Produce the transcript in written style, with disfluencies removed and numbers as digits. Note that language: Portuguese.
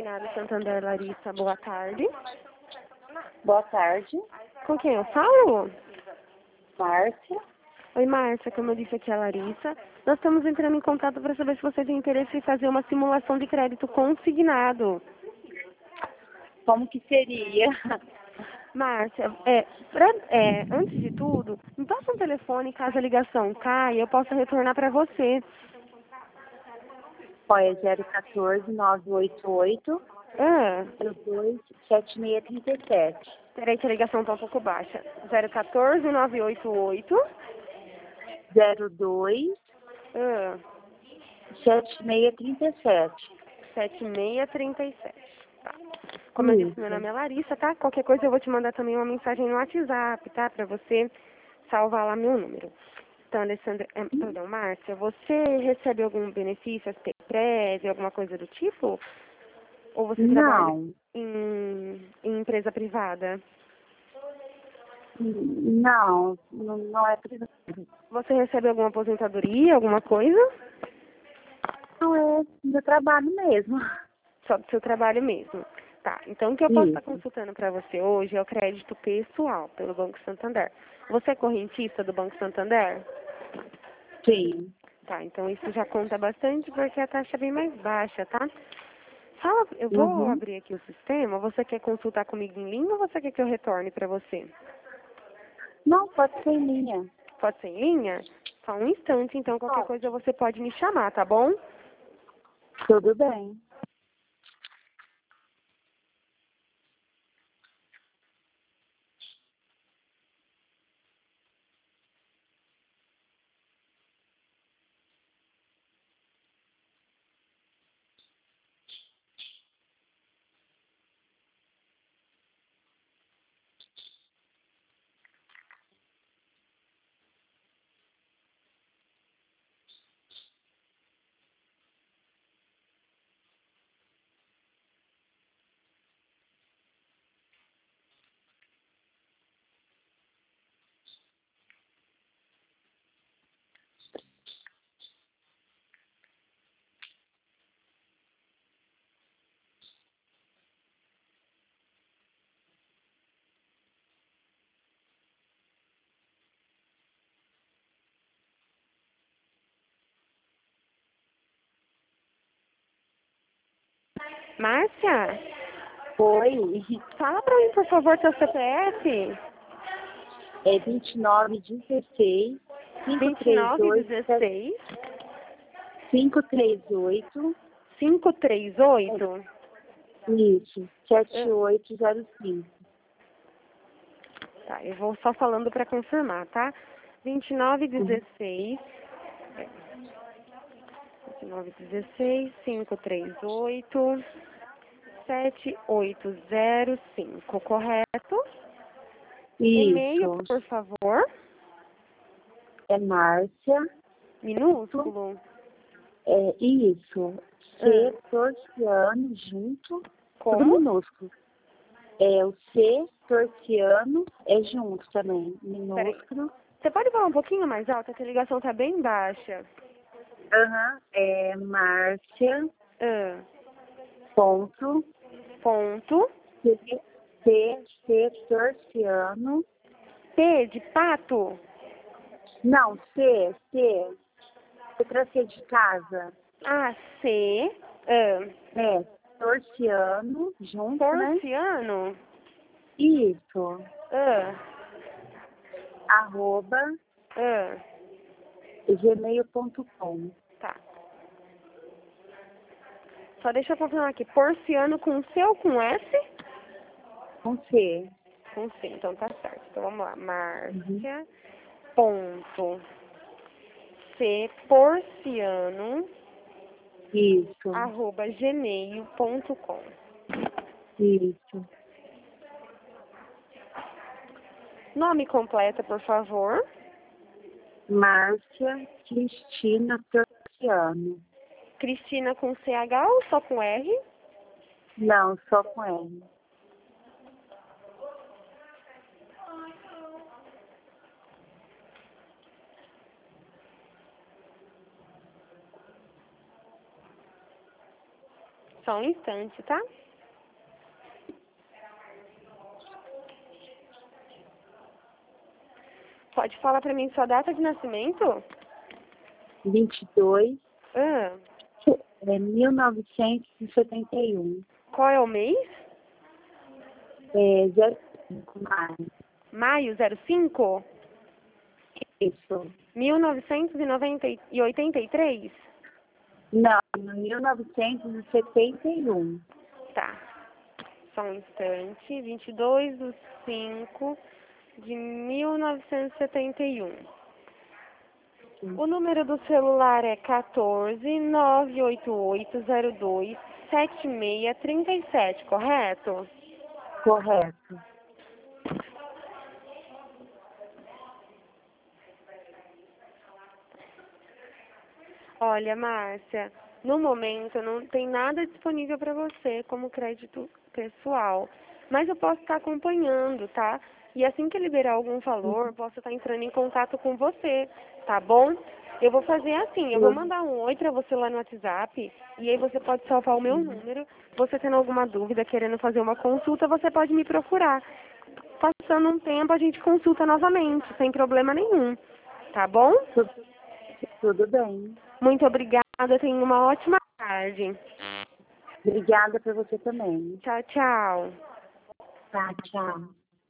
Imobiliário Santander, Larissa, boa tarde. Boa tarde, Com quem eu falo? Márcia. Oi, Márcia, como eu disse aqui é a Larissa. Nós estamos entrando em contato para saber se você tem interesse em fazer uma simulação de crédito consignado. Como que seria? Márcia, antes de tudo, me passa um telefone caso a ligação caia, eu possa retornar para você. Olha, 014 988 Ah, 02 7637. peraí que a ligação está um pouco baixa. 014 988 02 ah, 7637. 7637. Tá. Como eu disse, meu Isso. nome é Larissa, tá? Qualquer coisa eu vou te mandar também uma mensagem no WhatsApp, tá? Pra você salvar lá meu número. Então, Alessandra, perdão, Márcia, você recebe algum benefício, prévio, alguma coisa do tipo? Ou você trabalha Não. em empresa privada? Não é privado. Você recebe alguma aposentadoria, alguma coisa? Não é do trabalho mesmo. Só do seu trabalho mesmo. Tá, então o que eu posso estar Isso. consultando para você hoje é o crédito pessoal pelo Banco Santander. Você é correntista do Banco Santander? Sim. Tá, então isso já conta bastante porque a taxa é bem mais baixa, tá? Fala, eu vou Uhum. abrir aqui o sistema. Você quer consultar comigo em linha ou você quer que eu retorne para você? Não, pode ser minha. Pode ser em linha? Só um instante, então qualquer Pode. coisa você pode me chamar, tá bom? Tudo bem. Márcia, Oi. fala pra mim, por favor, seu CPF. É 2916 538 2916 538. 538. Isso, 7805. Tá, eu vou só falando para confirmar, tá? 2916 2916 538 7805, correto? E-mail, Isso, por favor, é Márcia. minúsculo. É isso, Ah, C torciano junto, tudo como? minúsculo. É o C torciano, é junto também, Peraí. minúsculo. Você pode falar um pouquinho mais alto, que a ligação tá bem baixa. Aham, é Márcia, Ah, ponto, ponto. C torciano. P de pato. Não, letra C de casa. A, C. Ah, É, torciano, junto, né? porciano. Isso, Ah, arroba, ah, gmail.com. tá. Só deixa eu confirmar aqui. Porciano com C ou com S? Com C. Com C, então tá certo. Então vamos lá. Uhum. Márcia. Ponto. C. Porciano. Isso, Arroba gmail.com. isso. Nome completo, por favor. Márcia Cristina Torciano. Cristina com CH ou só com R? Não, só com N. Só um instante, tá? Pode falar pra mim sua data de nascimento? 22, Ah, 1971. qual é o mês? 05 maio. Maio 05? Isso. 1983? Não, 1971. Tá. Só um instante. 22/5/1971. O número do celular é 14-98802-7637, correto? Correto. Olha, Márcia, no momento não tem nada disponível para você como crédito pessoal, mas eu posso estar acompanhando, tá? E assim que liberar algum valor, posso estar entrando em contato com você, tá bom? Eu vou fazer assim, eu vou mandar um oi para você lá no WhatsApp e aí você pode salvar o meu número. Você tendo alguma dúvida, querendo fazer uma consulta, você pode me procurar. Passando um tempo, a gente consulta novamente, sem problema nenhum, tá bom? Tudo bem. Muito obrigada, tenha uma ótima tarde. Obrigada para você também. Tchau, tchau. Tá, tchau.